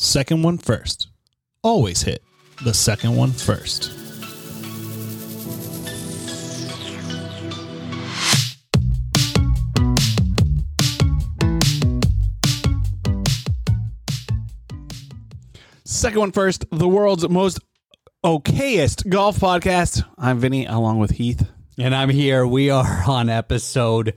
Second one first. Always hit the second one first. Second one first, the world's most okayest golf podcast. I'm Vinny, along with Heath. And I'm here. We are on episode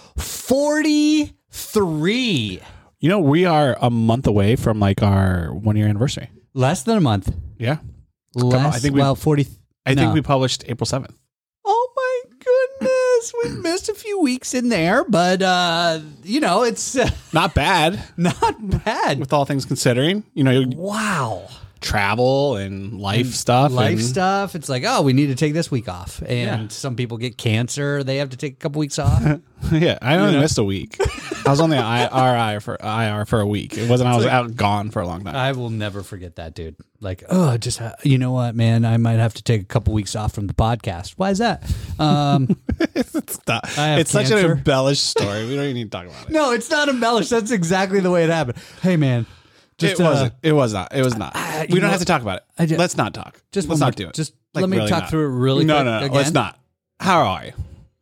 43. You know, we are a month away from like our 1 year anniversary. Less than a month. Yeah. Less, I think 40. I think we published April 7th. Oh my goodness. We missed a few weeks in there, but, it's Not bad. not bad. With all things considering. You know, Wow. travel and life stuff. Life and stuff. It's like, we need to take this week off. And some people get cancer. They have to take a couple weeks off. Yeah, I only missed a week. I was on the IR for a week. It wasn't I was out gone for a long time. I will never forget that, dude. Like, you know what, man? I might have to take a couple weeks off from the podcast. Why is that? It's such an embellished story. We don't even need to talk about it. No, it's not embellished. That's exactly the way it happened. Hey, man. It wasn't. It was not. It was not. We don't have to talk about it. Let's not talk. Let's not do it. Just like, let me really talk not. through it really quick. No. Again. Let's not. How are you?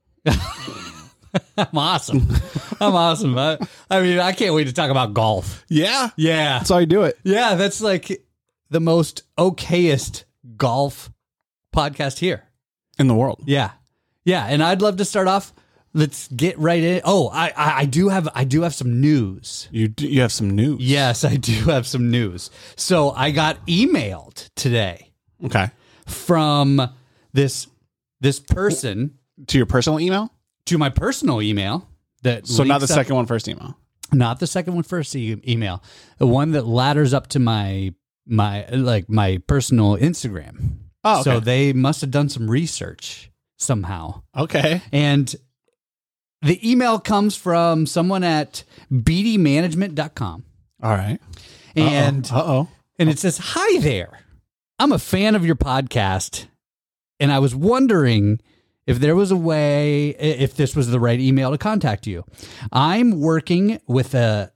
I'm awesome. I mean, I can't wait to talk about golf. Yeah. Yeah. That's how you do it. Yeah, that's like the most okayest golf podcast here In the world. Yeah. Yeah. And I'd love to start off. Let's get right in. Oh, I do have some news. You have some news. Yes, I do have some news. So I got emailed today. Okay. From this person To your personal email? to my personal email. So not the second one first email. Not the second one first email. The one that ladders up to my personal Instagram. Oh, okay. So they must have done some research somehow. Okay. And the email comes from someone at bdmanagement.com. All right. And Uh-oh. and it says, "Hi there. I'm a fan of your podcast, and I was wondering if there was a way, if this was the right email to contact you. I'm working with a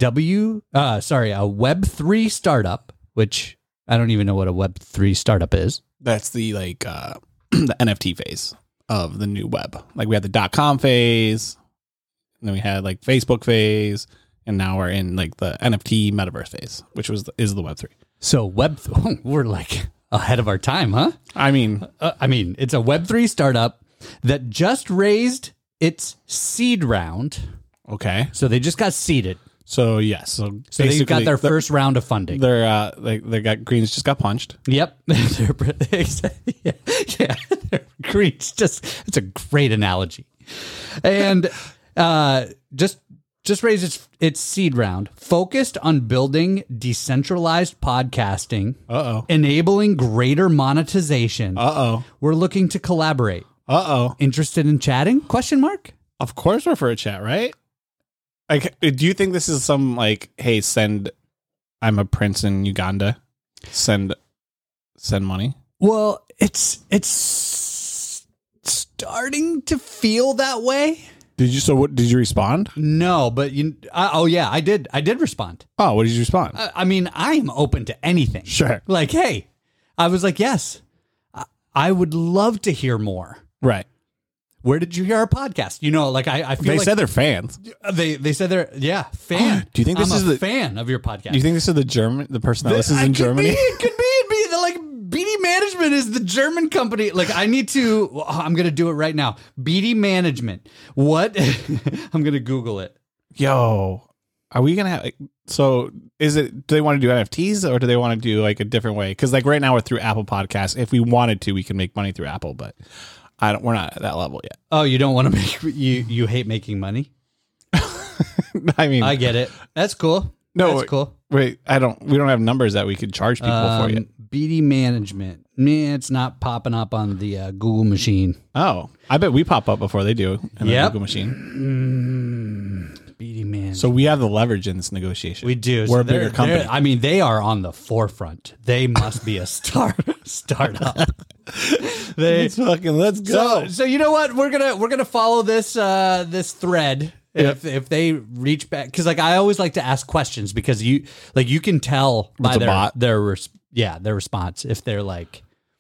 Web3 startup, which I don't even know what a Web3 startup is. That's the the NFT phase of the new web. Like we had the .com phase, and then we had like Facebook phase, and now we're in like the NFT metaverse phase, which is the Web3. So we're like ahead of our time, huh? I mean, it's a Web3 startup that just raised its seed round. okay. So they just got seeded. So yes. So they've got their first round of funding. They got Greens just got punched. Yep. Yeah. Greens it's a great analogy. And just raised its seed round, focused on building decentralized podcasting, enabling greater monetization. We're looking to collaborate. Interested in chatting? Question mark? Of course we're for a chat, right? Like, do you think this is some like, hey, I'm a prince in Uganda, send money? Well, it's starting to feel that way. Did you respond? No, but I did respond. Oh, what did you respond? I mean, I am open to anything. Sure. Like, hey, I was like, yes, I would love to hear more. Right. Where did you hear our podcast? I feel they like said they're fans. They said they're fan. Do you think this I'm is a fan of your podcast? Do you think this is the person that listens in Germany? It could be. It'd be like BD Management is the German company. Like I'm going to do it right now. BD Management. What? I'm going to Google it. Yo, are we going to have, do they want to do NFTs or do they want to do like a different way? Cause like right now we're through Apple Podcasts. If we wanted to, we can make money through Apple, but we're not at that level yet. Oh, you don't want to you hate making money? I mean, I get it. That's cool. No, that's cool. Wait, we don't have numbers that we could charge people for yet. BD Management. It's not popping up on the Google machine. Oh, I bet we pop up before they do in the Google machine. BD Management. So we have the leverage in this negotiation. We do. We're a bigger company. I mean, they are on the forefront. They must be a startup. Let's go. So you know what? We're gonna follow this thread If they reach back, because like I always like to ask questions because you can tell by It's a bot. their response if they're like,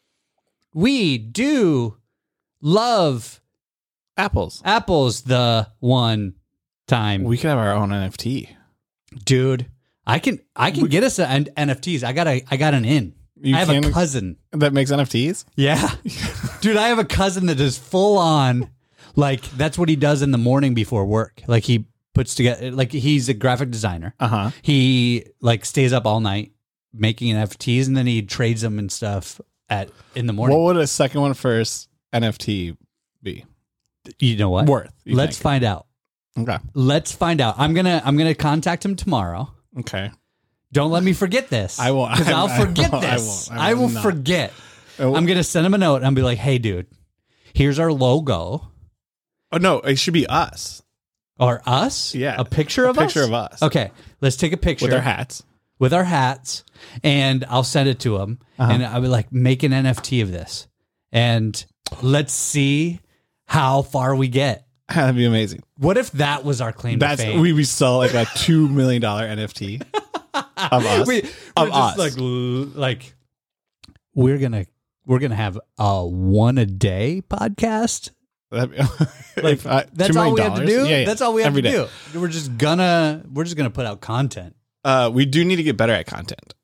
we do love Apples. the one time. We could have our own NFT. Dude, I can get us an NFTs. I got an in. You I have a can- cousin. That makes NFTs? Yeah. Dude, I have a cousin that is full on, like, that's what he does in the morning before work. Like, he puts together, like, he's a graphic designer. Uh-huh. He, like, stays up all night making NFTs, and then he trades them and stuff in the morning. What would a second one first NFT be? You know what? Worth. you Let's think? find out. Okay. Let's find out. I'm gonna contact him tomorrow. Okay. Don't let me forget this. I won't. Because I'll forget I this. won't. I will not. forget. I will- I'm going to send him a note and I'll be like, hey, dude, here's our logo. Oh, no. It should be us. Or us? Yeah. A picture of us? Picture of us. Okay. Let's take a picture. With our hats. With our hats. And I'll send it to him. And I'll be like, make an NFT of this. And let's see how far we get. That'd be amazing. What if that was our claim to fame? We sell like a $2 million NFT of us. We're of just us. like we're gonna have a one a day podcast. That'd be- Like if that's $2 all we million? have to do. Yeah, yeah. That's all we have Every to day. do. We're just gonna put out content. We do need to get better at content.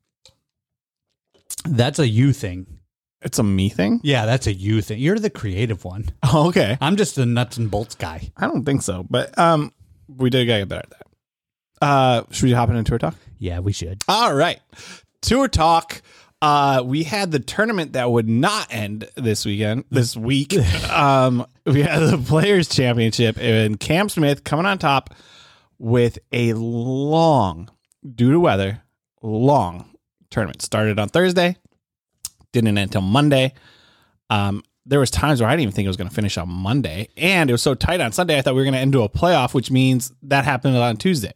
That's a you thing. It's a me thing? Yeah, that's a you thing. You're the creative one. Oh, okay. I'm just the nuts and bolts guy. I don't think so, but we did get better at that. Should we hop into tour talk? Yeah, we should. All right. Tour talk. We had the tournament that would not end this week. We had the Players Championship and Cam Smith coming on top with a long, due to weather, long tournament. Started on Thursday, didn't end until Monday. There was times where I didn't even think it was going to finish on Monday, and it was so tight on Sunday. I thought we were going to end to a playoff, which means that happened on Tuesday.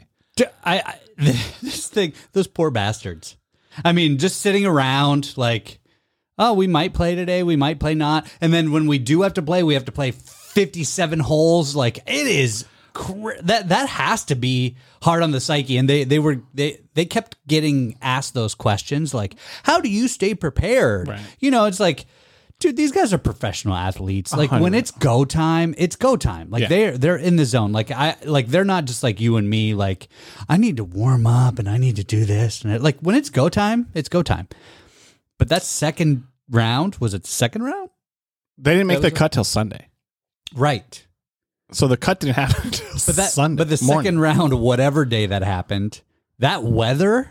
This thing, those poor bastards. I mean, just sitting around like, oh, we might play today, we might play not, and then when we do have to play, we have to play 57 holes. Like it is that has to be hard on the psyche. And they kept getting asked those questions like, how do you stay prepared? Right. You know, it's like, dude, these guys are professional athletes. Like when it's go time, it's go time. Like they're in the zone. Like they're not just like you and me. Like I need to warm up and I need to do this and like when it's go time, it's go time. But that second round, was it second round? They didn't make the cut till Sunday, Right. so the cut didn't happen until Sunday. But the morning. second round, whatever day that happened, that weather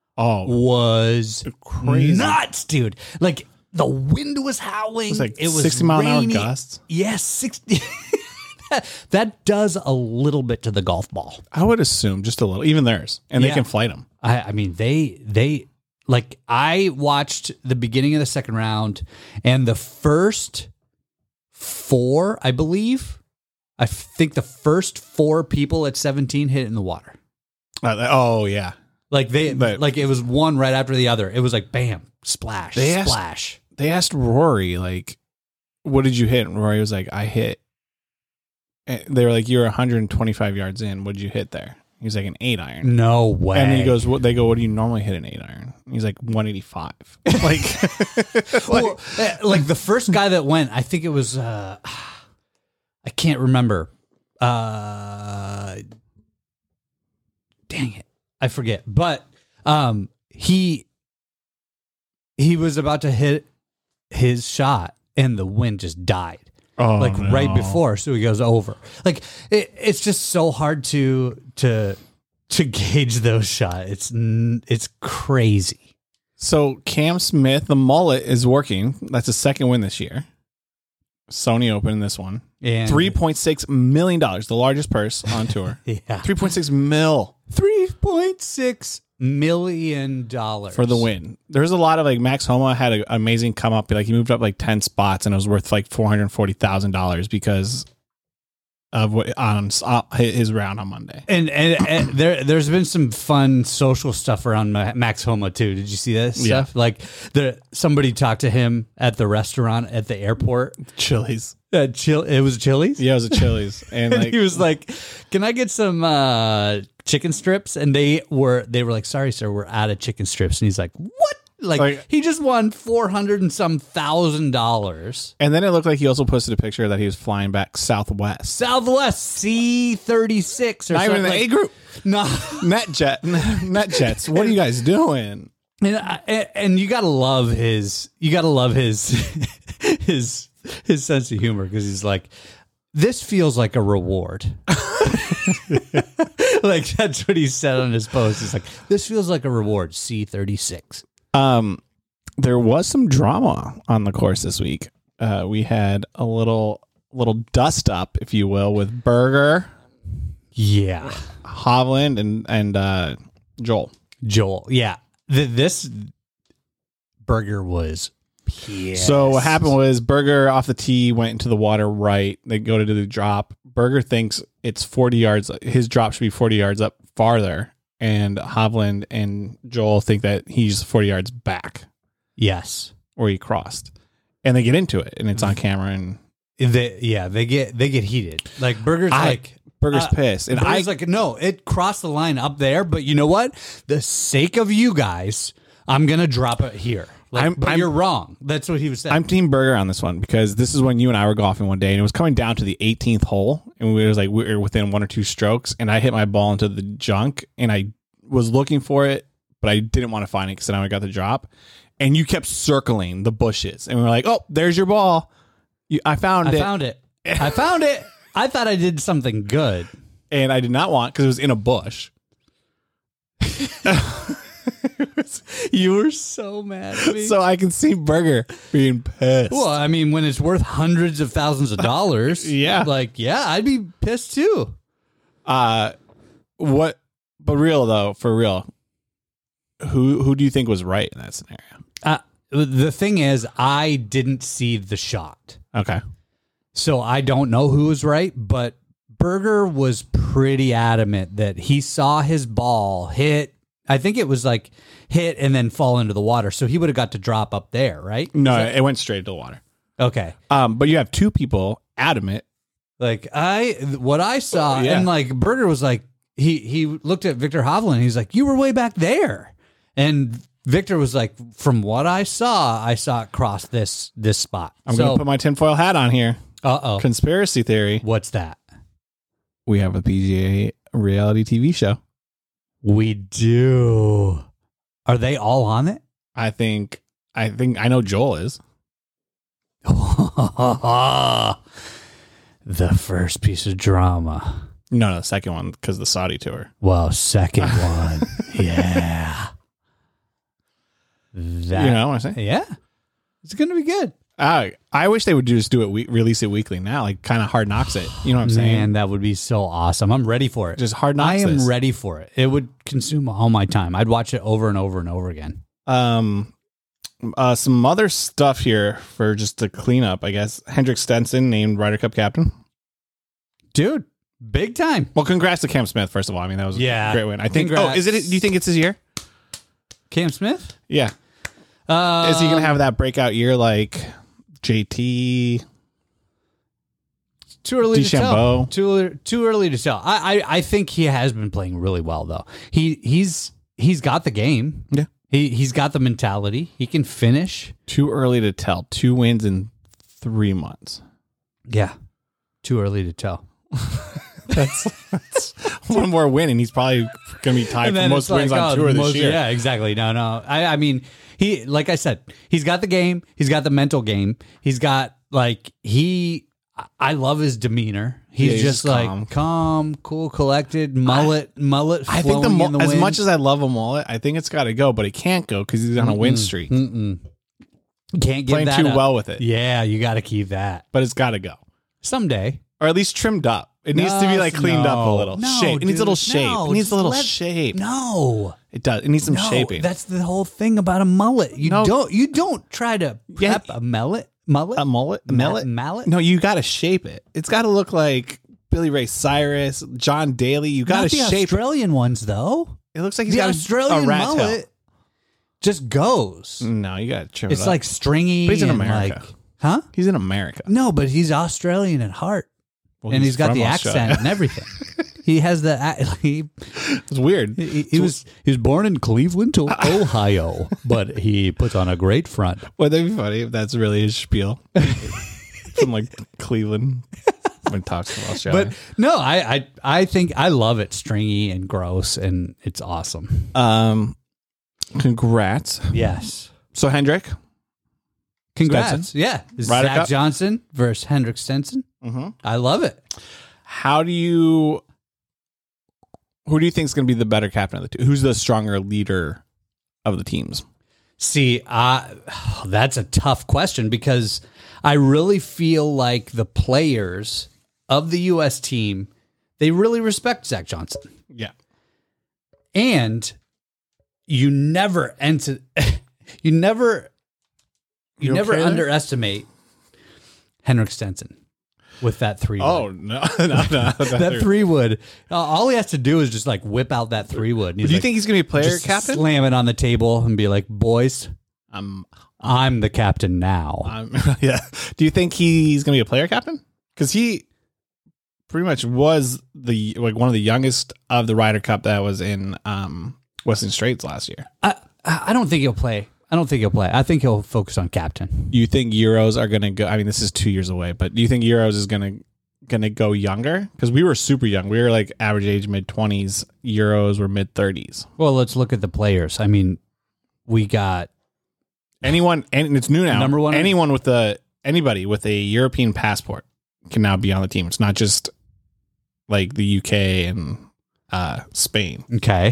was crazy. nuts, dude. Like the wind was howling. It was like it was 60 mile an hour rainy. gusts. Yes, 60. that does a little bit to the golf ball. I would assume just a little, even theirs, and they Yeah. can flight them. I mean, they like I watched the beginning of the second round and the first four, I believe. I think the first four people at 17 hit it in the water. Oh yeah, Like But- like it was one right after the other. It was like bam, splash, splash. they asked Rory like, "What did you hit?" And Rory was like, "I hit." And they were like, "You're 125 yards in. What did you hit there?" He was like, "An 8-iron." No way. And he goes, "What?" They go, "What do you normally hit an 8-iron?" He's like, 185. Like, well, like the first guy that went, I think it was I can't remember. Dang it. I forget. But he was about to hit his shot and the wind just died. oh, Like no. right before, so he goes over. Like it's just so hard to gauge those shots. It's crazy. So Cam Smith, the mullet is working. That's his second win this year. Sony Open, this one. And $3.6 million, the largest purse on tour. yeah, $3.6 mil $3.6 million for the win. There's a lot of like Max Homa had an amazing come up. Like he moved up like 10 spots and it was worth like $440,000 because of what on his round on Monday. And there's been some fun social stuff around Max Homa too. Did you see this stuff? Like somebody talked to him at the restaurant at the airport. Chili's. It was Chili's? Yeah, it was a Chili's. And, and he was like, "Can I get some chicken strips?" And they were like, "Sorry, sir, we're out of chicken strips." And he's like, "What?" Like he just won $400 and some $1,000. And then it looked like he also posted a picture that he was flying back Southwest C-36 or not something. even an A group. No, NetJets. What are you guys doing? And you gotta love his his sense of humor, because he's like, this feels like a reward. Like that's what he said on his post. He's like, this feels like a reward. C-36. There was some drama on the course this week. We had a little dust up, if you will, with Berger, Hovland, and Joel. Yeah. This Berger was pissed. So what happened was Berger off the tee went into the water right. They go to do the drop. Berger thinks it's 40 yards. His drop should be 40 yards up farther. And Hovland and Joel think that he's 40 yards back. Yes. Where he crossed. And they get into it, and it's on camera. And they get heated. Like Berger's pissed. And Berger's like, no, it crossed the line up there, but you know what? The sake of you guys, I'm going to drop it here. But you're wrong. That's what he was saying. I'm Team Berger on this one, because this is when you and I were golfing one day, and it was coming down to the 18th hole, and we were within one or two strokes, and I hit my ball into the junk, and I was looking for it, but I didn't want to find it because then I got the drop, and you kept circling the bushes, and we were like, "Oh, there's your ball. I found it. I found it. I thought I did something good, and I did not want, because it was in a bush." You were so mad at me. So I can see Berger being pissed. Well, I mean, when it's worth hundreds of thousands of dollars, yeah, I'd be pissed too. What? But for real, who do you think was right in that scenario? The thing is, I didn't see the shot. Okay, so I don't know who was right, but Berger was pretty adamant that he saw his ball hit. I think it was like hit and then fall into the water. So he would have got to drop up there, right? No, it went straight to the water. Okay. But you have two people adamant. Like what I saw, and like Berger was like, he looked at Victor Hovland and he's like, you were way back there. And Victor was like, from what I saw it cross this spot. I'm going to put my tinfoil hat on here. Uh-oh. Conspiracy theory. What's that? We have a PGA reality TV show. We do. Are they all on it? I know Joel is. The first piece of drama. No, the second one, because the Saudi tour. Well, second one. Yeah. You know what I'm saying? Yeah. It's going to be good. I wish they would just do it, release it weekly now, like kind of Hard Knocks it. You know what I'm saying? Man, that would be so awesome. I'm ready for it. Just Hard Knocks. I am ready for it. It would consume all my time. I'd watch it over and over and over again. Some other stuff here for just to clean up, I guess. Hendrik Stenson named Ryder Cup captain. Dude, big time. Well, congrats to Cam Smith, first of all. I mean, that was a great win. I think. Congrats. Oh, is it? Do you think it's his year? Cam Smith? Yeah. Is he going to have that breakout year like JT? Too early DeChambeau? to tell. Too early to tell. I think he has been playing really well though. He's got the game. Yeah. He's got the mentality. He can finish. Too early to tell. 2 wins in 3 months. Yeah. Too early to tell. That's one more win, and he's probably going to be tied for most wins on tour this year. Yeah, exactly. No. I mean, like I said, he's got the game. He's got the mental game. He's got I love his demeanor. He's just like calm, cool, collected, mullet. I think as much as I love a mullet, I think it's got to go, but it can't go because he's on a win streak. Can't get playing too well with it. Yeah, you got to keep that. But it's got to go someday, or at least trimmed up. It needs to be like cleaned up a little. Shape. It needs a little shape. No, it needs a little shape. No, it does. It needs some shaping. That's the whole thing about a mullet. You don't try to prep a mullet. A mullet? Mallet? No, you got to shape it. It's got to look like Billy Ray Cyrus, John Daly. You got Not to the shape. Australian ones, though. It looks like he's The got Australian a rat mullet tail. just goes. No, you got to trim it It's up. like stringy. But he's in and America. like- huh? He's in America. No, but he's Australian at heart. Well, and he's got from the Australia. accent and everything. He has the It's weird. he was born in Cleveland, Ohio, but he puts on a great front. Would that be funny if that's really his spiel from like Cleveland when he talks to Australia? But no, I think I love it stringy and gross, and it's awesome. Congrats. Yes, So Hendrick. congrats. Stenson? Yeah, Ryder Zach Cup? Johnson versus Hendrik Stenson. Mm-hmm. I love it. Who do you think is going to be the better captain of the two? Who's the stronger leader of the teams? See, that's a tough question because I really feel like the players of the U.S. team, they really respect Zach Johnson. Yeah. And you never underestimate Henrik Stenson with that 3-wood. Oh, no. That 3-wood. All he has to do is just like whip out that 3-wood. Do you think he's going to be a player just captain? slam it on the table and be like, boys, I'm the captain now. Yeah. Do you think he's going to be a player captain? Because he pretty much was one of the youngest of the Ryder Cup that was in Western Straits last year. I don't think he'll play. I think he'll focus on captain. You think Euros are going to go? I mean, this is 2 years away, but do you think Euros is going to go younger? Because we were super young. We were like average age mid-20s. Euros were mid-30s. Well, let's look at the players. I mean, we got anyone, and it's new now. Number one, anybody with a European passport can now be on the team. It's not just like the UK and Spain. Okay.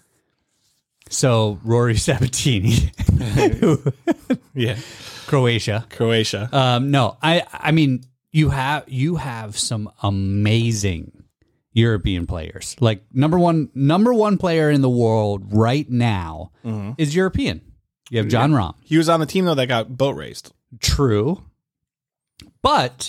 So Rory Sabatini, Yeah, Croatia. No, I mean you have some amazing European players. Like number one player in the world right now is European. You have John Rahm. He was on the team though that got boat raced. True, but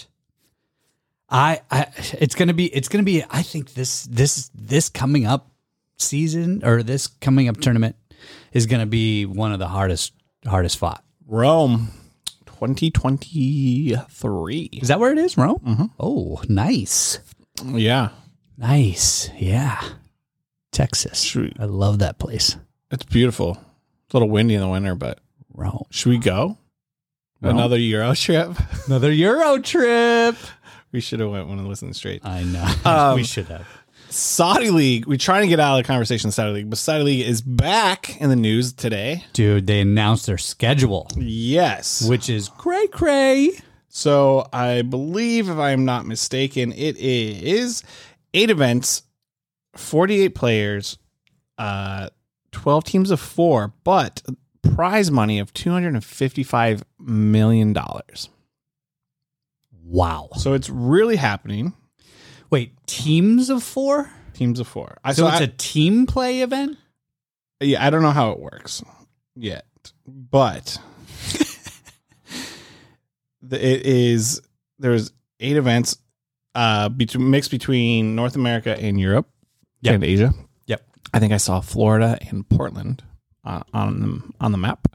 it's gonna be. I think this coming up season or this coming up tournament is gonna be one of the hardest fought. Rome, 2023. Is that where it is, Rome? Mm-hmm. Oh, nice. Yeah, Nice. Yeah. Texas. Sweet. I love that place. it's beautiful. It's a little windy in the winter, but Rome. should we go? Rome? Another Euro trip? Another Euro trip. We should have went when it wasn't straight. I know. We should have. Saudi League. We're trying to get out of the conversation. Saudi League, but Saudi League is back in the news today. Dude, they announced their schedule, Yes. which is cray. So I believe, if I am not mistaken, it is 8 events, 48 players, 12 teams of 4, but prize money of $255 million. Wow. So it's really happening. Wait, teams of 4? Teams of 4. So it's a team play event? Yeah, I don't know how it works yet, but there's 8 events mixed between North America and Europe and Asia. Yep. I think I saw Florida and Portland on the map.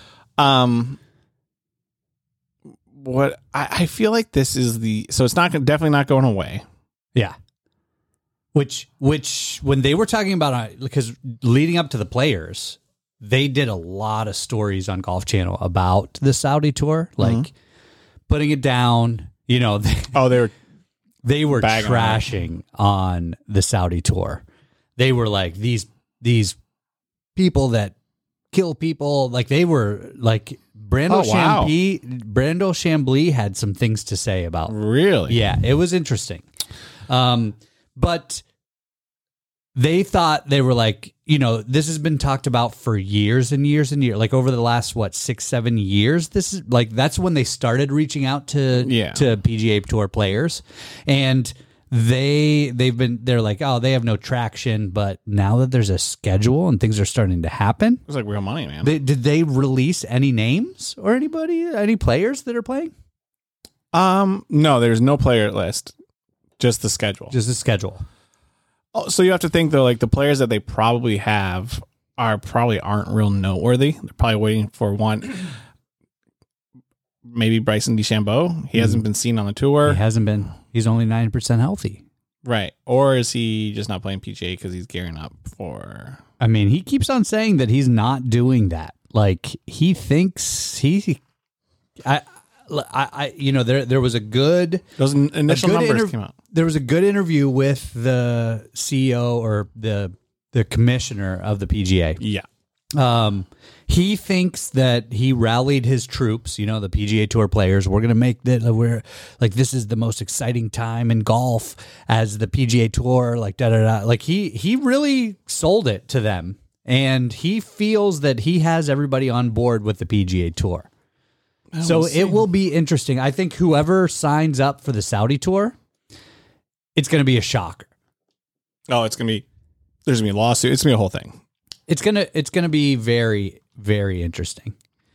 What I feel like this is so it's definitely not going away. Yeah. Which when they were talking about, because leading up to the players, they did a lot of stories on Golf Channel about the Saudi tour, like putting it down. You know, they were trashing on the Saudi tour. They were like these people that kill people. Like they were like Brando Chambly had some things to say about. Really? Yeah, it was interesting. But they thought, they were like, you know, this has been talked about for years and years and years, like over the last, 6-7 years. This is like, that's when they started reaching out to PGA Tour players, and they're like, oh, they have no traction. But now that there's a schedule and things are starting to happen, It's like real money, man. did they release any names or any players that are playing? No, there's no player list Just the schedule. Just the schedule. Oh, so you have to think though, like the players that they probably have aren't real noteworthy. They're probably waiting for one. Maybe Bryson DeChambeau. He hasn't been seen on the tour. He hasn't been. He's only 9% healthy. Right. Or is he just not playing PGA because he's gearing up for... I mean, he keeps on saying that he's not doing that. Like, he thinks there was a good... Those initial numbers came out. There was a good interview with the CEO or the commissioner of the PGA. Yeah. He thinks that he rallied his troops, the PGA Tour players. We're going to make that, this is the most exciting time in golf as the PGA Tour, like, da-da-da. Like, he really sold it to them. And he feels that he has everybody on board with the PGA Tour. So it will be interesting. I think whoever signs up for the Saudi Tour, it's going to be a shocker. Oh, there's going to be a lawsuit. It's going to be a whole thing. It's gonna be very, very interesting.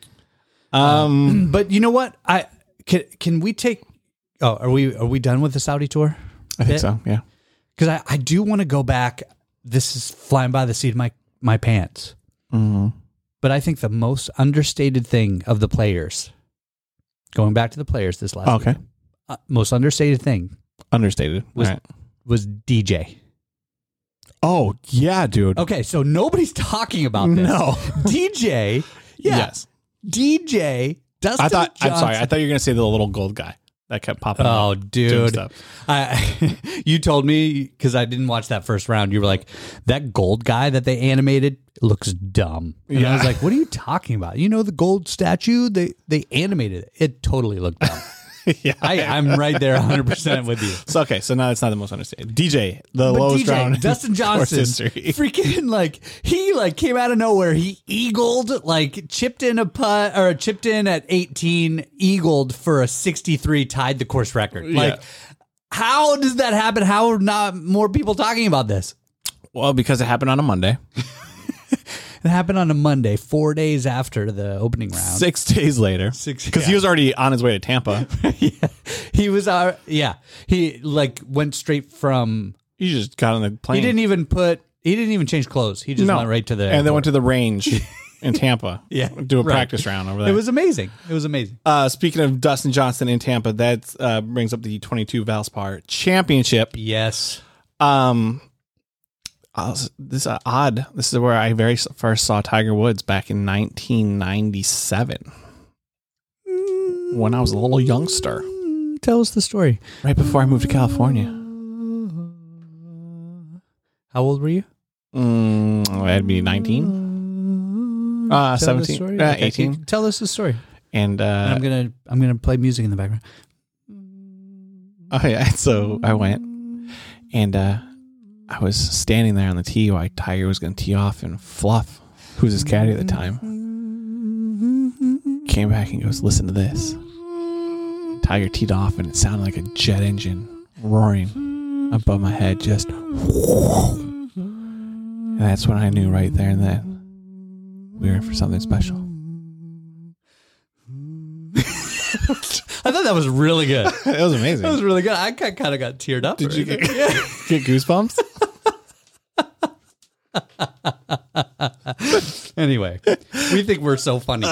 But you know what? Can we take? Oh, are we done with the Saudi tour? I think so. Yeah. Because I do want to go back. This is flying by the seat of my pants. Mm-hmm. But I think the most understated thing of the players, going back to the players this last week, most understated thing. Understated was DJ. Oh, yeah, dude. Okay, so nobody's talking about this. No. DJ. Yeah. Yes. DJ. Dustin Johnson. I'm sorry. I thought you were going to say the little gold guy that kept popping up. Oh, dude. You told me, because I didn't watch that first round, you were like, that gold guy that they animated looks dumb. And I was like, what are you talking about? The gold statue? They animated it. It totally looked dumb. Yeah, I'm right there 100% with you. So now it's not the most understated. DJ, the lowest round. Dustin Johnson, freaking he came out of nowhere. He eagled, chipped in a putt or chipped in at 18, eagled for a 63, tied the course record. How does that happen? How are not more people talking about this? Well, because it happened on a Monday. It happened on a Monday, 4 days after the opening round. 6 days later. Because he was already on his way to Tampa. Yeah. He was, he went straight from... He just got on the plane. He didn't even change clothes. He just went right to the airport. And then went to the range in Tampa. Yeah. Do a practice round over there. It was amazing. Speaking of Dustin Johnson in Tampa, that brings up the 22 Valspar Championship. Yes. This is odd. This is where I very first saw Tiger Woods back in 1997 when I was a little youngster. Tell us the story. Right before I moved to California. How old were you? I'd be 19. 17. 18. Tell us the story. And I'm gonna play music in the background. Oh yeah. So I went and I was standing there on the tee while Tiger was going to tee off, and Fluff, who's his caddy at the time, came back and goes, "Listen to this." Tiger teed off, and it sounded like a jet engine roaring above my head, just. And that's when I knew right there and then we were in for something special. I thought that was really good. It was amazing. That was really good. I kind of got teared up. Did you get goosebumps? Anyway, we think we're so funny.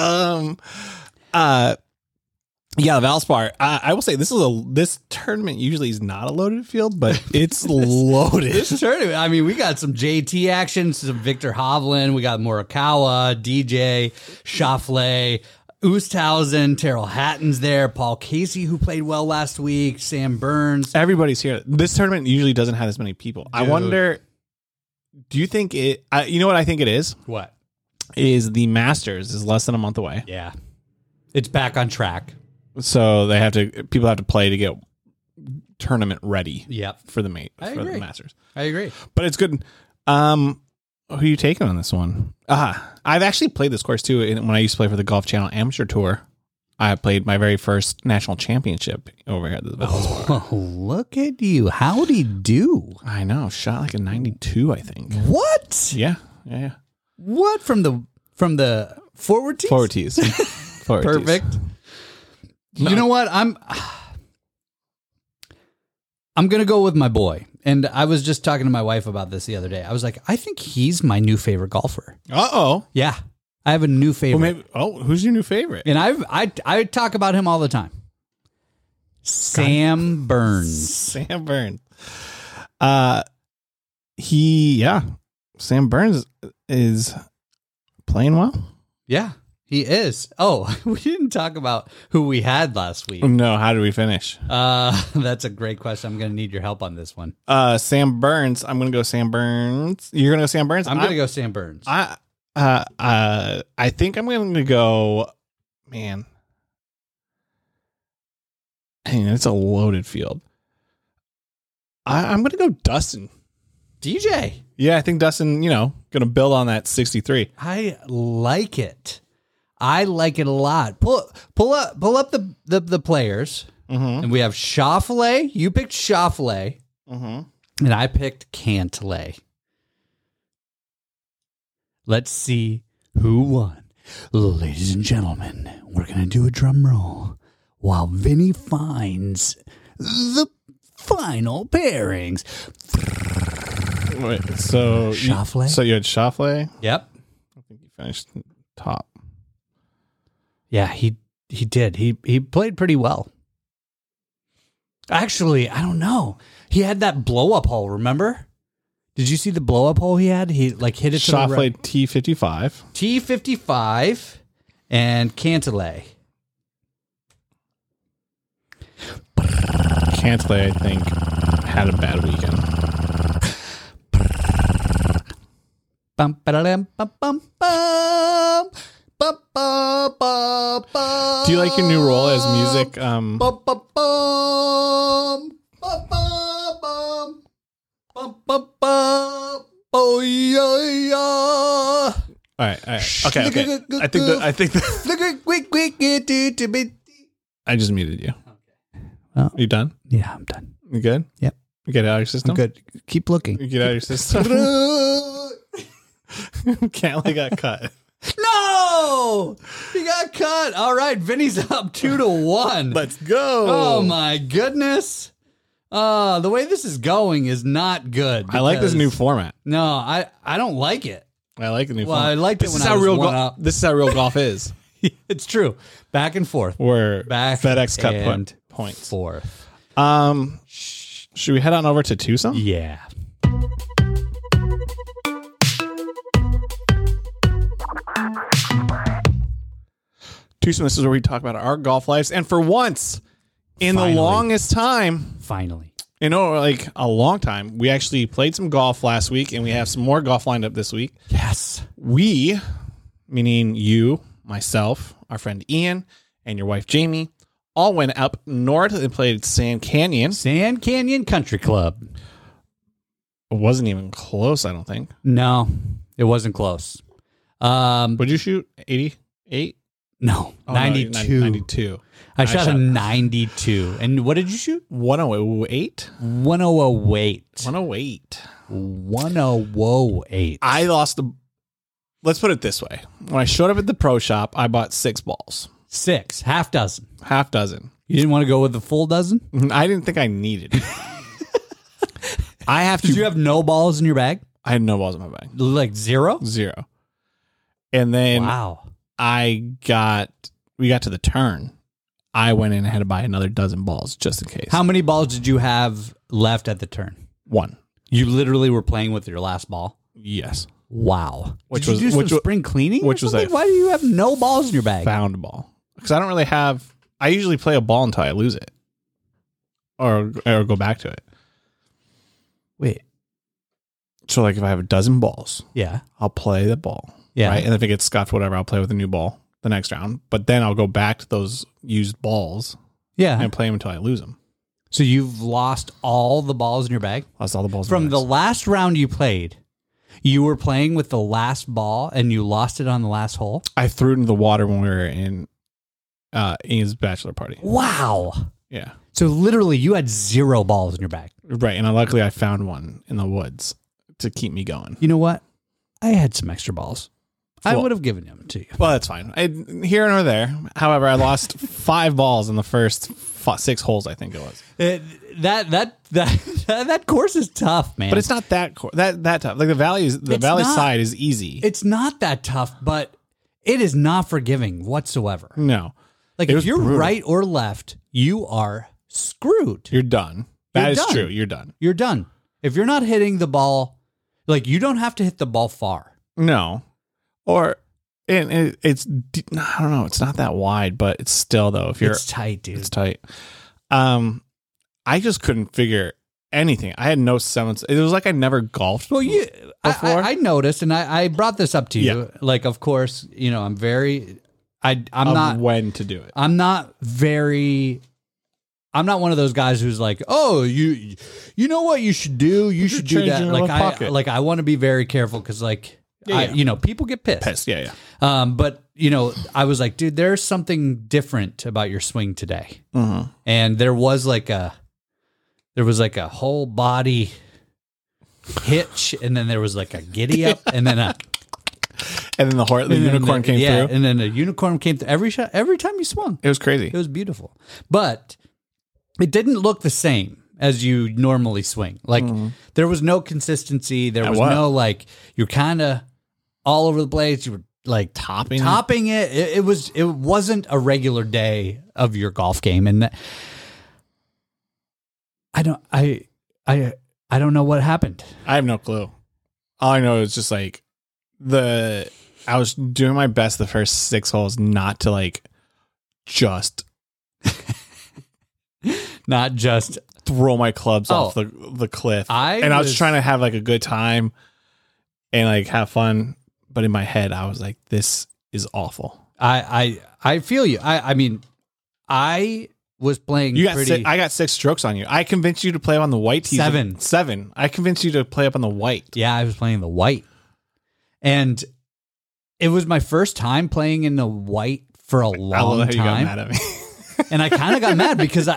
Yeah, Valspar. I will say this tournament usually is not a loaded field, but it's loaded. This tournament. I mean, we got some JT action, some Victor Hovland, we got Morikawa, DJ, Schauffele, Oosthuizen, Terrell Hatton's there, Paul Casey, who played well last week, Sam Burns. Everybody's here. This tournament usually doesn't have this many people. Dude. I wonder, do you think it, you know what I think it is? What? Is the Masters is less than a month away. Yeah. It's back on track. So people have to play to get tournament ready. Yep. For the the Masters. I agree. But it's good. Who are you taking on this one? I've actually played this course too when I used to play for the Golf Channel Amateur Tour. I played my very first national championship over here at the Valspar. Oh, look at you. How'd he do? I know. Shot like a 92, I think. What? Yeah. What? From the forward tees? Forward tees. Perfect. No. You know what? I'm going to go with my boy. And I was just talking to my wife about this the other day. I was like, I think he's my new favorite golfer. Uh-oh. Yeah. I have a new favorite. Who's your new favorite? And I talk about him all the time. Sam Burns. Sam Burns. Sam Burns is playing well. Yeah, he is. Oh, we didn't talk about who we had last week. No, how did we finish? That's a great question. I'm going to need your help on this one. Sam Burns. I'm going to go Sam Burns. You're going to go Sam Burns? I'm going to go Sam Burns. I think I'm going to go, man. Hey, it's a loaded field. I'm going to go Dustin. DJ. Yeah, I think Dustin, going to build on that 63. I like it. I like it a lot. Pull up the players. Mm-hmm. And we have Schauffele. You picked Schauffele. Mm-hmm. And I picked Cantlay. Let's see who won. Ladies and gentlemen, we're going to do a drum roll while Vinny finds the final pairings. Wait, so Schauffele? So you had Schauffele? Yep. I think he finished top. Yeah, he did. He played pretty well. Actually, I don't know. He had that blow up hole, remember? Did you see the blow up hole he had? He hit it to the Schauffele T55. T55 and Cantlay. Cantlay, I think, had a bad weekend. Bum, ba-da-dum, bum, bum, bum. Bum, bum, bum, bum. Do you like your new role as music? Bum, bum, bum. Bum, bum, bum. Bum, bum, bum. Oh, yeah, yeah. All right. Okay. I think I just muted you. Okay. Well, you done? Yeah, I'm done. You good? Yep. You get it out of your system? I'm good. Keep looking. You get it out of your system? Cantlay got cut. No! He got cut. All right, Vinny's up 2-1. Let's go. Oh, my goodness. The way this is going is not good. I like this new format. No, I don't like it. I like the new Well, format. I liked it when I was one up. This is how real golf is. It's true. Back and forth. Where Back FedEx cut and points. Forth. Should we head on over to Tucson? Yeah. Tucson, this is where we talk about our golf lives. And for once, in Finally. the longest time, Finally. like a long time, we actually played some golf last week, and we have some more golf lined up this week. Yes. We, meaning you, myself, our friend Ian, and your wife Jamie, all went up north and played Sand Canyon. Sand Canyon Country Club. It wasn't even close, I don't think. No, it wasn't close. Would you shoot 88? No, Oh, 92. 92. I shot a 92. And what did you shoot? 108? 1008. 108. 1008. I lost the... Let's put it this way. When I showed up at the pro shop, I bought 6 balls. 6, half dozen. Half dozen. You didn't want to go with the full dozen? I didn't think I needed it. I have to... Did you have no balls in your bag? I had no balls in my bag. Like 0? 0. And then Wow. we got to the turn. I went in and had to buy another dozen balls just in case. How many balls did you have left at the turn? 1. You literally were playing with your last ball? Yes. Wow. Which Did was- you do which some was- spring cleaning? which or was something? a- Why do you have no balls in your bag? Found ball. Because I don't really have... I usually play a ball until I lose it. Or go back to it. Wait. So like if I have a dozen balls, Yeah. I'll play the ball. Yeah. Right? And if it gets scuffed, whatever, I'll play with a new ball the next round. But then I'll go back to those used balls Yeah. and play them until I lose them. So you've lost all the balls in your bag? Lost all the balls. From in the bags. last round you played, you were playing with the last ball and you lost it on the last hole? I threw it into the water when we were in Ian's bachelor party. Wow. Yeah. So literally you had 0 balls in your bag. Right. And luckily I found one in the woods to keep me going. You know what? I had some extra balls. I Well- would have given them to you. Well, that's fine. Here nor there. However, I lost 5 balls in the first 6 holes, I think it was. That course is tough, man. But it's not that tough. Like the valley side is easy. It's not that tough, but it is not forgiving whatsoever. No. Like if you're right or left, you are screwed. You're done. That is true. You're done. You're done. If you're not hitting the ball, like you don't have to hit the ball far. No. Or it's I don't know, it's not that wide, but it's still though It's tight, dude. It's tight. I just couldn't figure anything. I had no semblance. It was like I never golfed. Well, before. I noticed, and I brought this up to you. Yeah. Like, of course, I'm not when to do it. I'm not one of those guys who's like, oh, you know what you should do? You should do that. Like I want to be very careful because people get pissed. Yeah. But I was like, dude, there's something different about your swing today. Mm-hmm. And there was like a whole body hitch, and then there was like a giddy up, and then the unicorn came through. And then a unicorn came through every time you swung. It was crazy. It was beautiful. But it didn't look the same as you normally swing. Like there was no consistency. There was no like you're kind of all over the place. You were like topping it. It wasn't a regular day of your golf game, and I don't know what happened. I have no clue. All I know is just like I was doing my best the first 6 holes not to like just not just throw my clubs off the cliff. I was trying to have like a good time and like have fun, but in my head I was like, this is awful. I feel you. I mean, I was playing. I got 6 strokes on you. I convinced you to play up on the white tee. 7. I convinced you to play up on the white. Yeah, I was playing the white, and it was my first time playing in the white for a long time. You got mad at me. And I kind of got mad because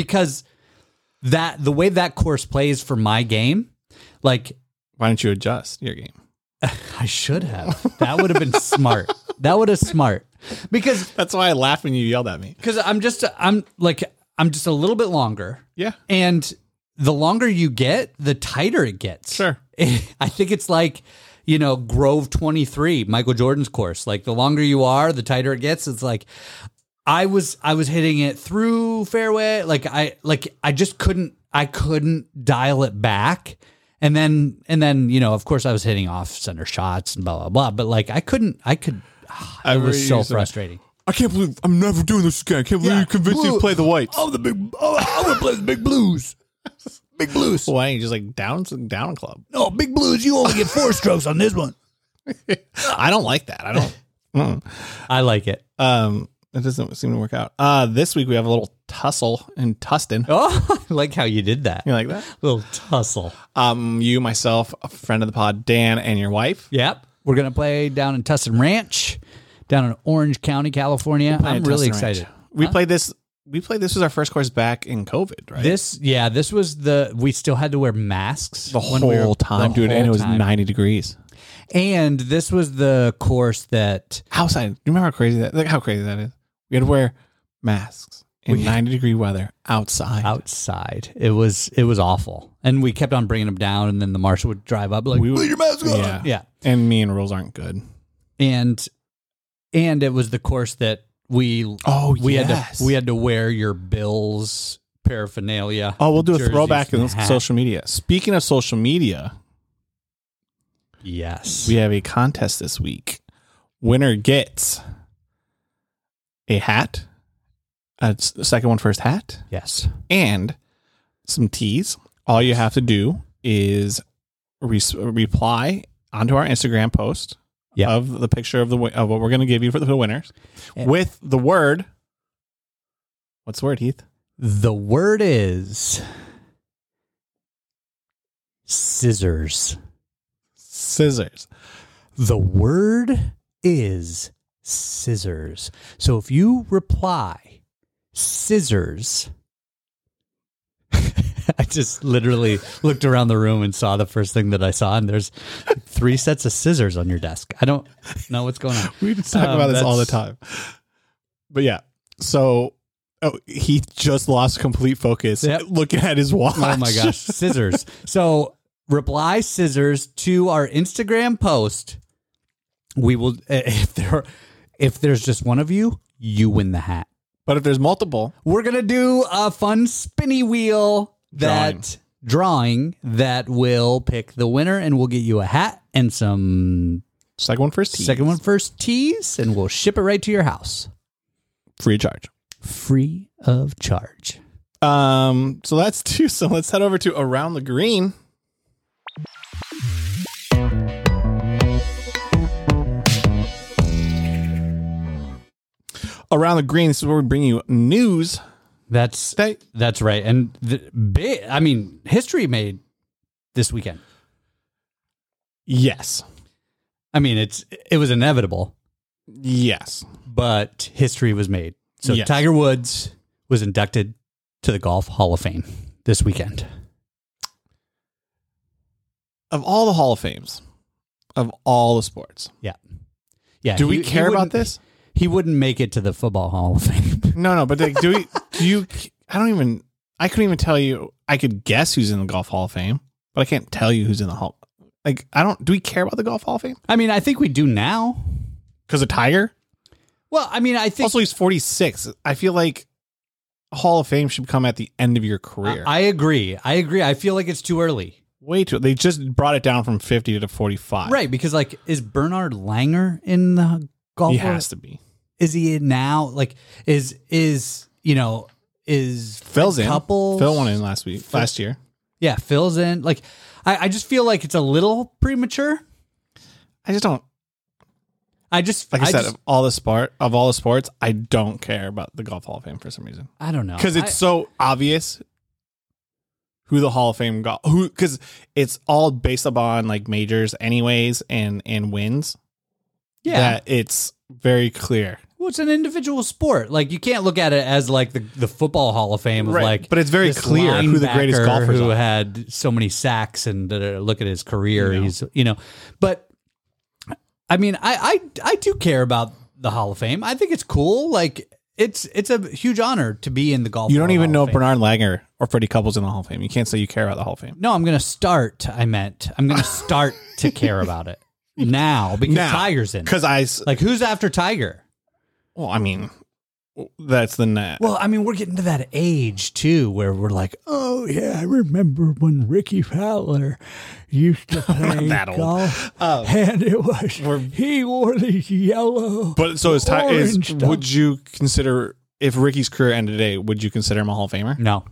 the way that course plays for my game, like, why don't you adjust your game? I should have. That would have been smart. That would have smart. Because that's why I laughed when you yelled at me. Because I'm just a little bit longer. Yeah. And the longer you get, the tighter it gets. Sure. I think it's like, Grove 23, Michael Jordan's course. Like the longer you are, the tighter it gets. It's like I was hitting it through fairway. I couldn't dial it back. And then, of course I was hitting off center shots and blah, blah, blah. But like it was so frustrating. I can't believe I'm never doing this again. I can't believe you convinced me to play the whites. I'm going to play the big blues. Big blues. Why don't you just like down club? No, big blues. You only get 4 strokes on this one. I don't like that. I don't. I like it. It doesn't seem to work out. This week we have a little tussle in Tustin. Oh, I like how you did that. You like that? Little tussle. You, myself, a friend of the pod, Dan, and your wife. Yep. We're going to play down in Tustin Ranch, down in Orange County, California. I'm really excited. We played this. This was our first course back in COVID, right? This was we still had to wear masks the whole time, dude, and it was 90 degrees. And this was the course that outside. Do you remember how crazy that is? We had to wear masks in 90-degree weather outside. It was awful. And we kept on bringing them down, and then the marshal would drive up like, put your mask on. Yeah. And me and rules aren't good. And it was the course that we had to wear your Bills paraphernalia. Oh, we'll do a throwback in social media. Speaking of social media, yes, we have a contest this week. Winner gets a hat, a second one first hat. Yes, and some tees. All you have to do is reply onto our Instagram post. Yep. Of the picture of what we're going to give you for the winners with the word. What's the word, Heath? The word is scissors. Scissors. The word is scissors. So if you reply scissors, I just literally looked around the room and saw the first thing that I saw, and there's 3 sets of scissors on your desk. I don't know what's going on. We talk about this all the time. But yeah, so Oh, he just lost complete focus. Yep. Looking at his watch. Oh my gosh, scissors. So reply scissors to our Instagram post. We will, if there's just one of you, you win the hat. But if there's multiple, We're going to do a fun spinny wheel drawing that will pick the winner, and we'll get you a hat and some second one first tees, and we'll ship it right to your house. free of charge. Free of charge. So that's two. So let's head over to Around the Green. Around the Green, this is where we bring you news. That's right. And history made this weekend. Yes. I mean, it was inevitable, Yes. but history was made. So Yes. Tiger Woods was inducted to the Golf Hall of Fame this weekend. Of all the Hall of Fames, of all the sports, Yeah. do we care about wouldn't- this? He wouldn't make it to the Football Hall of Fame. No, but like, I couldn't even tell you. I could guess who's in the Golf Hall of Fame, but I can't tell you who's in the Hall. Like, do we care about the Golf Hall of Fame? I mean, I think we do now. Because of Tiger? Well, I mean, I think Also, he's 46. I feel like Hall of Fame should come at the end of your career. I agree. I feel like it's too early. Way too. They just brought it down from 50 to 45. Right, because like, is Bernard Langer in the Golf He Hall? has to be. Is he in now? Like, is Phil's in. Couples? Phil won in last year. Yeah, Phil's in. Like, I just feel like it's a little premature. I just don't. I just Like I said, of all the sports, I don't care about the Golf Hall of Fame for some reason. I don't know, Because it's so obvious who the Hall of Fame because it's all based upon like majors anyways and wins. yeah. That it's very clear. Well, it's an individual sport. Like, you can't look at it as like the Football Hall of Fame of Right, like, but it's very this clear who the greatest linebacker golfers who are. had so many sacks and look at his career. You know. He's but I mean, I do care about the Hall of Fame. I think it's cool. Like, it's a huge honor to be in the Golf. You don't even know Hall if of Fame. Bernard Langer or Freddie Couples in the Hall of Fame. You can't say you care about the Hall of Fame. No, I'm going to start. I'm going to start to care about it now because Tiger's in. Because Like, who's after Tiger? well, I mean, that's the net. Well, I mean, we're getting to that age too where we're like, oh yeah, I remember when Ricky Fowler used to play that old. golf, and it was he wore these yellow. But so orange stuff. would you consider if Ricky's career ended today? Would you consider him a Hall of Famer? No,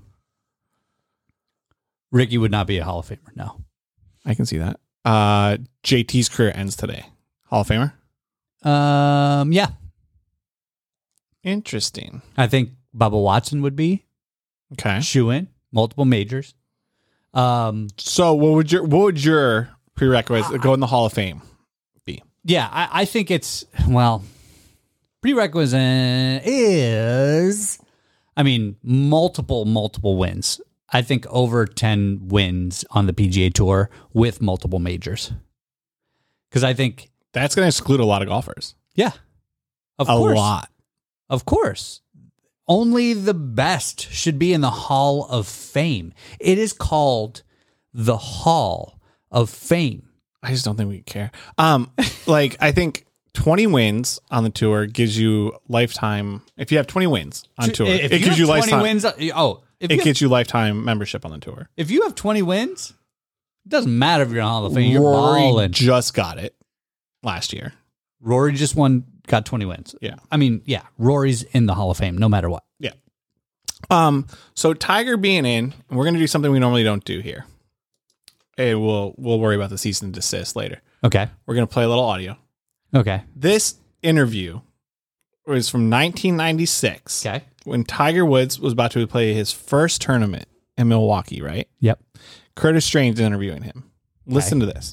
Ricky would not be a Hall of Famer. No, I can see that. JT's career ends today. Hall of Famer. yeah, Interesting. I think Bubba Watson would be Okay. shoe in multiple majors. So what would your prerequisites to go in the Hall of Fame be? Yeah, I think it's, well, prerequisite is, I mean, multiple wins. I think over 10 wins on the PGA Tour with multiple majors. Because I think, That's going to exclude a lot of golfers. yeah, of A course. lot. Of course. Only the best should be in the Hall of Fame. It is called the Hall of Fame. I just don't think we care. Like I think 20 wins on the tour gives you lifetime. If you have 20 wins on tour, If it you gives have you 20 lifetime. wins, It gets you lifetime membership on the tour. if you have 20 wins, it doesn't matter if you're in the Hall of Fame. You're Rory balling. just got it last year. Rory just got 20 wins. Yeah. I mean, yeah, Rory's in the Hall of Fame no matter what. Yeah. So Tiger being in, and we're gonna do something we normally don't do here. Hey, we'll worry about the cease and desist later. Okay. We're gonna play a little audio. Okay. This interview was from 1996 Okay. when Tiger Woods was about to play his first tournament in Milwaukee, right? Yep. Curtis Strange interviewing him. Listen to this.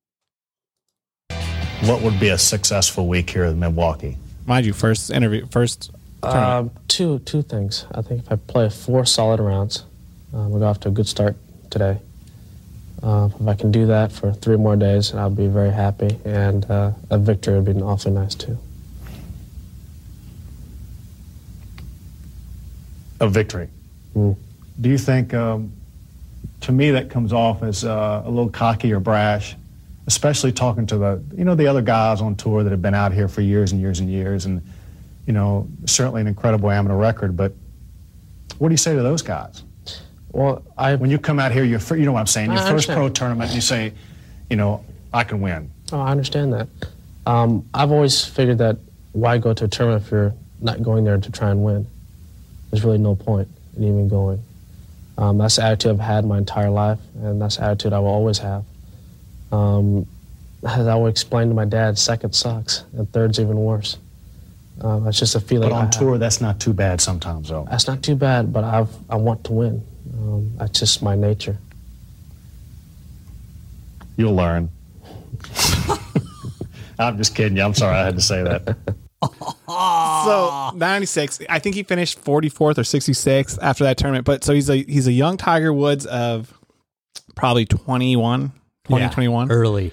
What would be a successful week here in Milwaukee? Mind you, first tournament. Two things. I think if I play 4 solid rounds, we got off to a good start today. If I can do that for 3 more days, I'll be very happy, and a victory would be awfully nice too. of victory. Do you think, to me, that comes off as a little cocky or brash, especially talking to the other guys on tour that have been out here for years and years and years, and certainly an incredible amateur record. But what do you say to those guys? Well, when you come out here, you know what I'm saying. Your I first understand. pro tournament, you say, I can win. Oh, I understand that. I've always figured that why go to a tournament if you're not going there to try and win? There's really no point in even going. That's the attitude I've had my entire life, and that's the attitude I will always have. As I would explain to my dad, second sucks, and third's even worse. That's just a feeling But I on have. tour, that's not too bad sometimes, though. That's not too bad, but I want to win. That's just my nature. You'll learn. I'm just kidding you. I'm sorry I had to say that. So 96, I think he finished 44th or 66th after that tournament. But so he's a young Tiger Woods of probably 21. Early.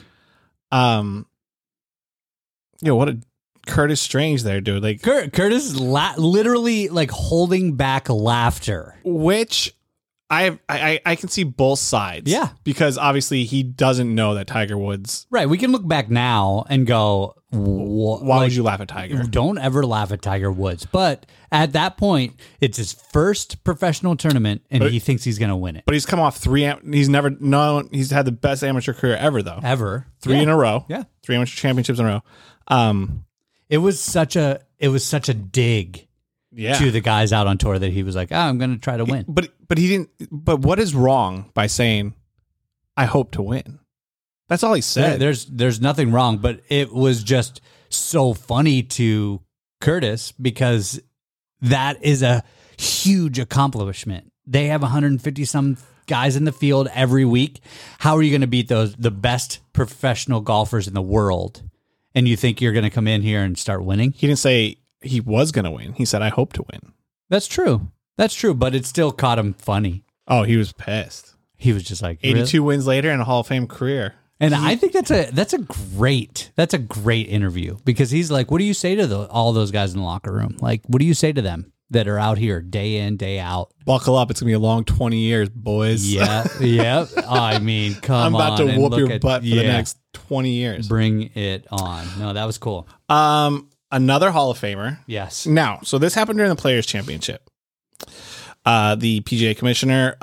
What a Curtis Strange there, dude. Like Curtis is literally like holding back laughter. which I can see both sides. Yeah. Because obviously he doesn't know that Tiger Woods. Right. We can look back now and go, Why would you laugh at Tiger? Don't ever laugh at Tiger Woods. But at that point, it's his first professional tournament, and he thinks he's going to win it. But he's come off he's had the best amateur career ever, though. Ever. Three in a row. Yeah. 3 amateur championships in a row. It was such a dig Yeah. to the guys out on tour that he was like, I'm going to try to win. But he didn't. But what is wrong by saying, "I hope to win"? That's all he said. There's nothing wrong, but it was just so funny to Curtis because that is a huge accomplishment. They have 150 some guys in the field every week. How are you going to beat the best professional golfers in the world? And you think you're going to come in here and start winning? He didn't say he was going to win. He said, "I hope to win." That's true. That's true, but it still caught him funny. Oh, he was pissed. He was just like 82 really? wins later and a Hall of Fame career. And I think that's a great interview because he's like, what do you say to all those guys in the locker room? Like, what do you say to them that are out here day in, day out? Buckle up. It's going to be a long 20 years, boys. Yeah. Yeah. I mean, come I'm on. about to and whoop look your at- butt for the yeah, next 20 years. Bring it on. No, that was cool. Another Hall of Famer. Yes. Now, so this happened during the Players' Championship. The PGA commissioner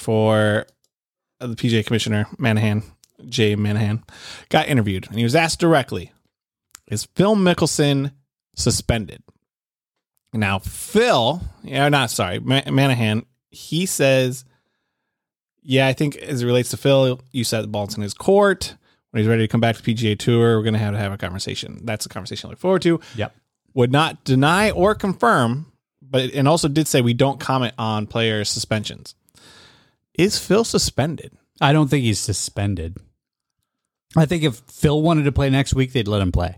Manahan, Jay Manahan, got interviewed, and he was asked directly, "Is Phil Mickelson suspended?" Now, Manahan, he says, "Yeah, I think as it relates to Phil, you said the ball's in his court. When he's ready to come back to the PGA Tour, we're going to have a conversation. That's a conversation I look forward to." Yep. Would not deny or confirm, and also did say we don't comment on player suspensions. Is Phil suspended? I don't think he's suspended. I think if Phil wanted to play next week, they'd let him play.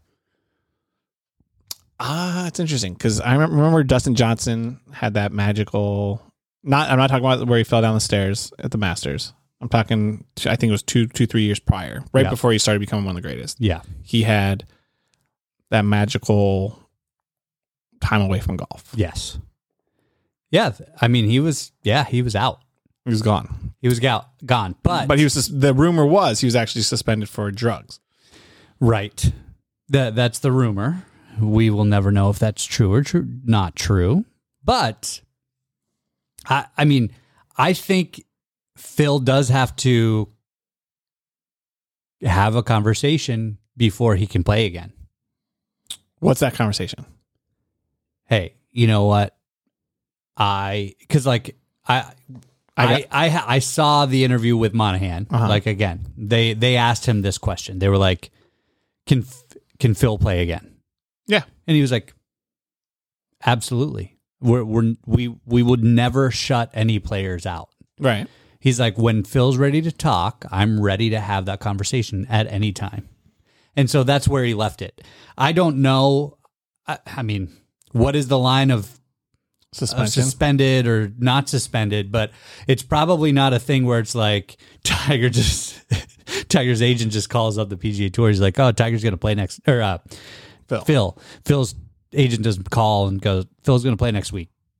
It's interesting because I remember Dustin Johnson had that magical. I'm not talking about where he fell down the stairs at the Masters. I'm talking. I think it was 3 years prior, right Yeah. before he started becoming one of the greatest. Yeah. He had that magical time away from golf. Yes. Yeah. I mean, he was out. He was gone. He was gone. But he was. The rumor was he was actually suspended for drugs. right. That's the rumor. We will never know if that's true or not true. But I mean, I think Phil does have to have a conversation before he can play again. What's that conversation? Hey, you know what? I saw the interview with Monahan. Uh-huh. Like again, they asked him this question. They were like, "Can Phil play again?" Yeah, And he was like, "Absolutely. We would never shut any players out." right. He's like, "When Phil's ready to talk, I'm ready to have that conversation at any time." And so that's where he left it. I don't know. I mean, what is the line of Suspension. suspended or not suspended? But it's probably not a thing where it's like Tiger's agent just calls up the PGA Tour. He's like, "Oh, Tiger's going to play next," or Phil's agent doesn't call and goes, "Phil's going to play next week."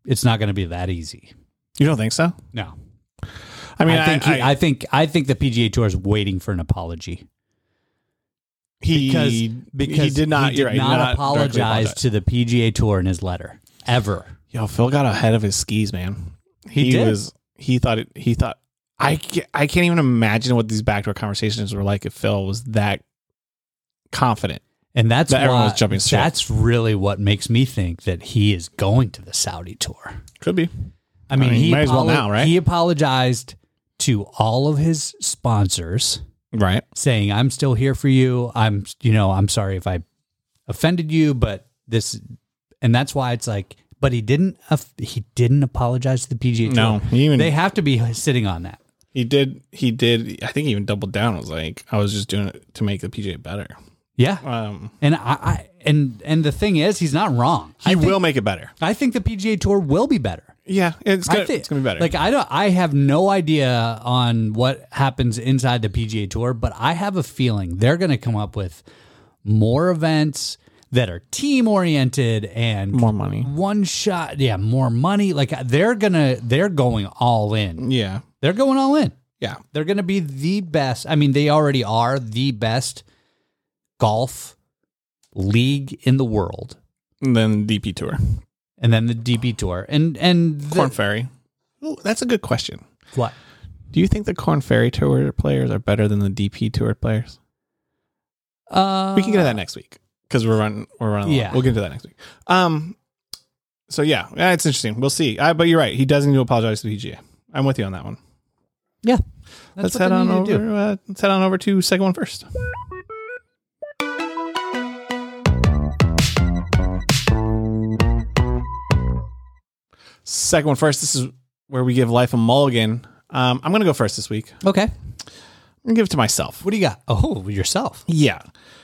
it's not going to be that easy. You don't think so? No. I mean, I think the PGA Tour is waiting for an apology. Because He did not. He You're did right, not directly apologize to the PGA Tour in his letter ever. Yo, Phil got ahead of his skis, man. He did? He thought. I can't even imagine what these backdoor conversations were like if Phil was that confident. And that's That everyone why, was jumping ship. that's really what makes me think that he is going to the Saudi Tour. Could be. I mean, he might as well now, right? He apologized to all of his sponsors, Right. saying, "I'm still here for you. I'm sorry if I offended you, but this," and that's why it's like, but he didn't apologize to the PGA Tour. No, They have to be sitting on that. He did. I think he even doubled down. I was like, I was just doing it to make the PGA better. Yeah. And the thing is, he's not wrong. He will make it better. I think the PGA Tour will be better. Yeah, it's gonna be better. Like I have no idea on what happens inside the PGA Tour, but I have a feeling they're going to come up with more events that are team oriented and More money. One shot, yeah, more money. Like they're going all in. Yeah. They're going all in. Yeah. They're going to be the best. I mean, they already are the best golf league in the world. And then DP Tour. And then the DP Tour. And Corn Ferry. Ooh, that's a good question. what? Do you think the Corn Ferry Tour players are better than the DP Tour players? We can get to that next week because we're running. Yeah. We'll get to that next week. So yeah, it's interesting. We'll see. But you're right. He does need to apologize to the PGA. I'm with you on that one. Yeah. Let's head on over. Let's head on over to second one first. Second one first. This is where we give life a mulligan. I'm going to go first this week. Okay. I'm going to give it to myself. What do you got? Oh, yourself. Yeah.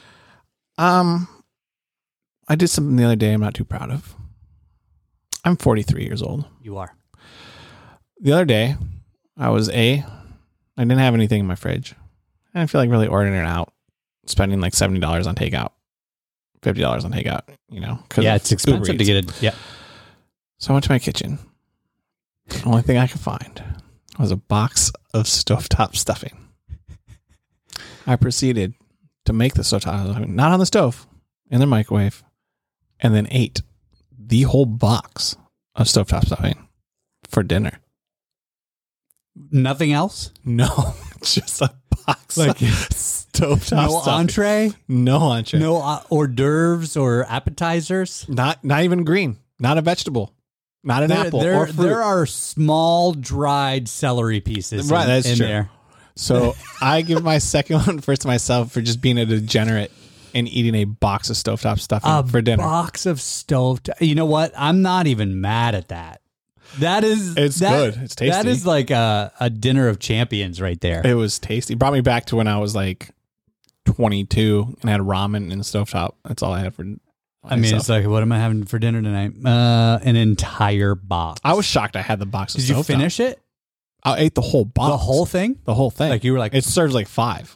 I did something the other day I'm not too proud of. I'm 43 years old. You are. The other day, I didn't have anything in my fridge. I didn't feel like really ordering it out, spending like $70 on takeout, $50 on takeout, Yeah, it's expensive to get it. Yeah. So I went to my kitchen. The only thing I could find was a box of stovetop stuffing. I proceeded to make the stovetop stuffing, not on the stove, in the microwave, and then ate the whole box of stovetop stuffing for dinner. Nothing else? No, just a box Like, of stovetop No stuffing. entree? No entree. No hors d'oeuvres or appetizers? Not even green. Not a vegetable. Not an apple or fruit. There are small dried celery pieces Right, that's in true. there. So I give my second one first to myself for just being a degenerate and eating a box of stovetop stuffing for dinner. Box of stovetop. You know what? I'm not even mad at that. It's good. It's tasty. That is like a dinner of champions right there. It was tasty. Brought me back to when I was like 22 and had ramen in the stovetop. That's all I had for I mean, it's like, what am I having for dinner tonight? An entire box. I was shocked I had the box of Did you stovetop. finish it? I ate the whole box. The whole thing? The whole thing. Like you were like, it serves like 5.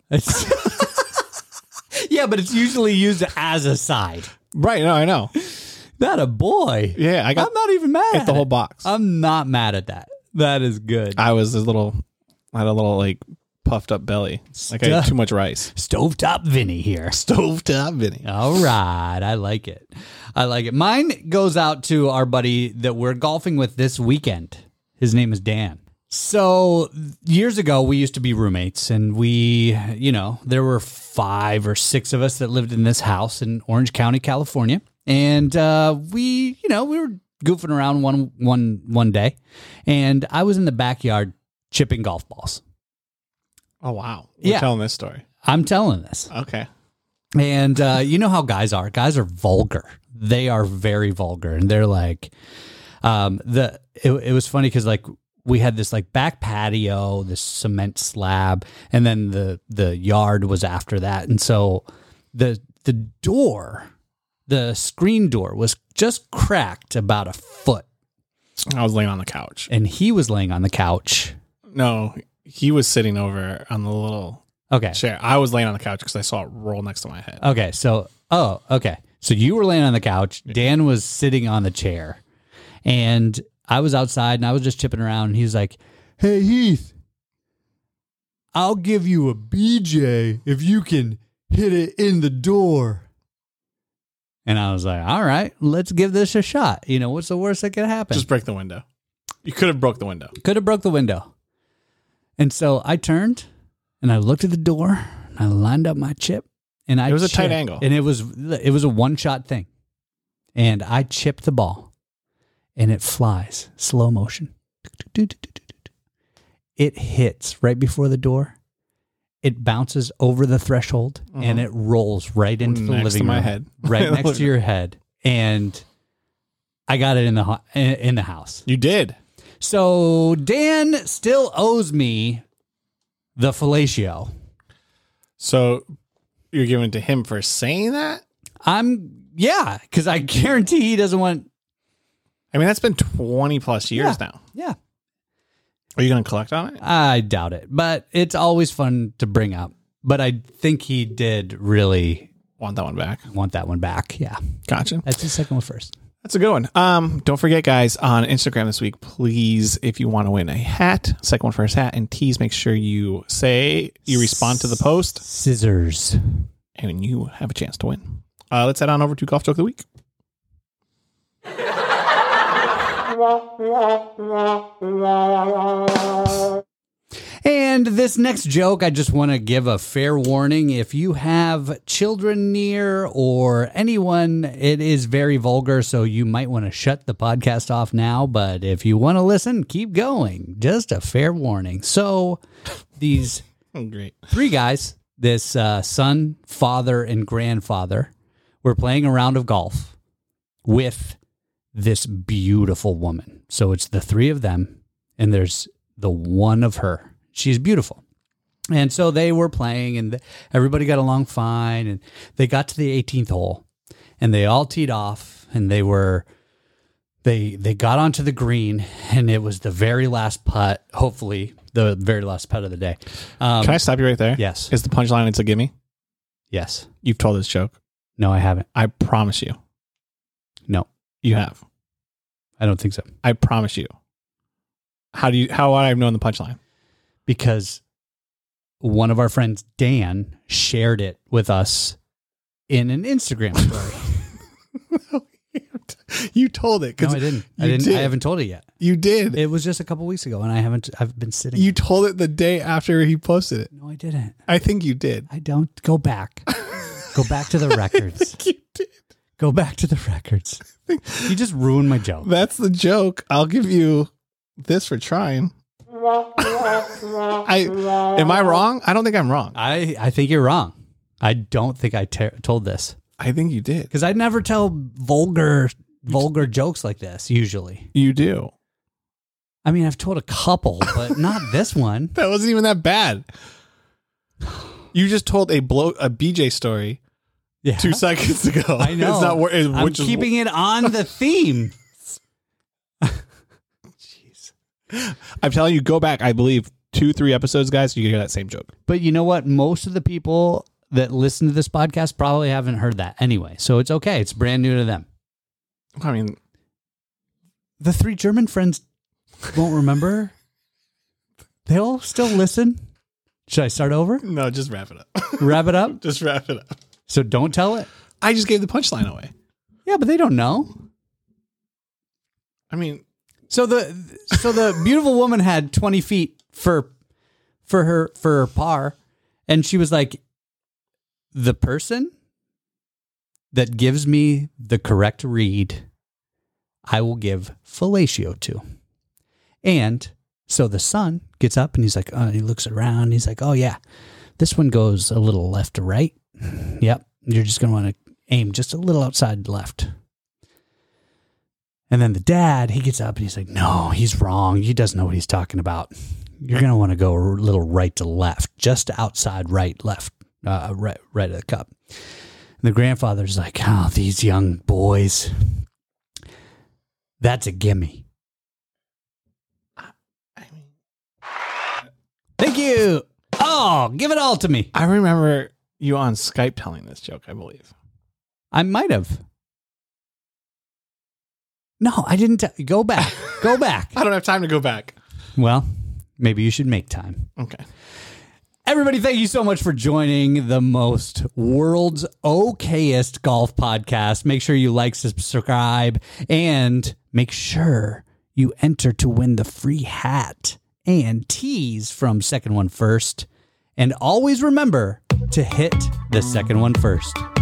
yeah, but it's usually used as a side. Right. No, I know. That a boy. Yeah, I'm not even mad ate at the whole it. box. I'm not mad at that. That is good. I had a little like puffed up belly. Like I ate too much rice. Stovetop Vinny here. Stovetop Vinny. All right. I like it. Mine goes out to our buddy that we're golfing with this weekend. His name is Dan. So years ago, we used to be roommates, and there were 5 or 6 of us that lived in this house in Orange County, California. And we were goofing around one day, and I was in the backyard chipping golf balls. Oh, wow. We're telling this story. I'm telling this. Okay. And you know how guys are. Guys are vulgar. They are very vulgar, and they're like, it was funny because like we had this like back patio, this cement slab, and then the yard was after that, and so the door. The screen door was just cracked about a foot. I was laying on the couch. And he was laying on the couch. No, he was sitting over on the little chair. I was laying on the couch because I saw it roll next to my head. Okay. So you were laying on the couch. Dan was sitting on the chair. And I was outside and I was just chipping around, and he was like, "Hey, Heath, I'll give you a BJ if you can hit it in the door." And I was like, all right, let's give this a shot. You know, what's the worst that could happen? Just break the window. You could have broke the window. Could have broke the window. And so I turned and I looked at the door and I lined up my chip and I It was a tight chipped, angle. and it was a one-shot thing. And I chipped the ball and it flies slow motion. It hits right before the door. It bounces over the threshold and it rolls right into the Next living to my room, head. right next to your head. And I got it in the house. You did. So Dan still owes me the fellatio. So you're giving it to him for saying that? Because I guarantee he doesn't want. I mean, that's been 20 plus years now. Yeah. Are you going to collect on it? I doubt it, but it's always fun to bring up. But I think he did really Want that one back? want that one back. Yeah. Gotcha. That's the second one first. That's a good one. Don't forget, guys, on Instagram this week, please, if you want to win a hat, second one first hat, and tease, make sure you respond to the post, Scissors. and you have a chance to win. Let's head on over to Golf Joke of the Week. And this next joke, I just want to give a fair warning. If you have children near or anyone, it is very vulgar, so you might want to shut the podcast off now. But if you want to listen, keep going. Just a fair warning. So these Great. three guys, this son, father, and grandfather, were playing a round of golf with this beautiful woman. So it's the three of them, and there's the one of her. She's beautiful. And so they were playing, and everybody got along fine, and they got to the 18th hole, and they all teed off, and they got onto the green, and it was the very last putt, hopefully the very last putt of the day. Can I stop you right there? Yes. Is the punchline it's a gimme? Yes. You've told this joke. No, I haven't. I promise you. No, You have. I don't think so. I promise you. How would I have known the punchline? Because one of our friends, Dan, shared it with us in an Instagram story. You told it. No, I didn't. I haven't told it yet. You did. It was just a couple weeks ago, and I've been sitting. You told it the day after he posted it. No, I didn't. I think you did. I don't. Go back. Go back to the records. You did. Go back to the records. You just ruined my joke. That's the joke. I'll give you this for trying. Am I wrong? I don't think I'm wrong. I think you're wrong. I don't think I told this. I think you did. Because I never tell vulgar jokes like this, usually. You do. I mean, I've told a couple, but not this one. That wasn't even that bad. You just told a BJ story Yeah. 2 seconds ago. I know. It's not, I'm keeping it on the theme. Jeez. I'm telling you, go back, I believe, 2-3 episodes, guys, you can hear that same joke. But you know what? Most of the people that listen to this podcast probably haven't heard that anyway. So it's okay. It's brand new to them. I mean, The three German friends won't remember. They'll still listen. Should I start over? no, just wrap it up. Wrap it up? Just wrap it up. So don't tell it? I just gave the punchline away. Yeah, but they don't know. I mean, So the beautiful woman had 20 feet for her par, and she was like, the person that gives me the correct read, I will give fellatio to. And so the son gets up and he's like, he looks around. He's like, oh yeah, this one goes a little left to right. Yep. You're just going to want to aim just a little outside left. And then the dad, he gets up and he's like, no, he's wrong. He doesn't know what he's talking about. You're going to want to go a little right to left, just outside right, left, right of the cup. And the grandfather's like, oh, these young boys, that's a gimme. Thank you. Oh, give it all to me. I remember you on Skype telling this joke, I believe. I might have. No, I didn't. Go back. Go back. I don't have time to go back. Well, maybe you should make time. Okay. Everybody, thank you so much for joining the world's okayest golf podcast. Make sure you like, subscribe, and make sure you enter to win the free hat and tees from Second One First. And always remember to hit the second one first.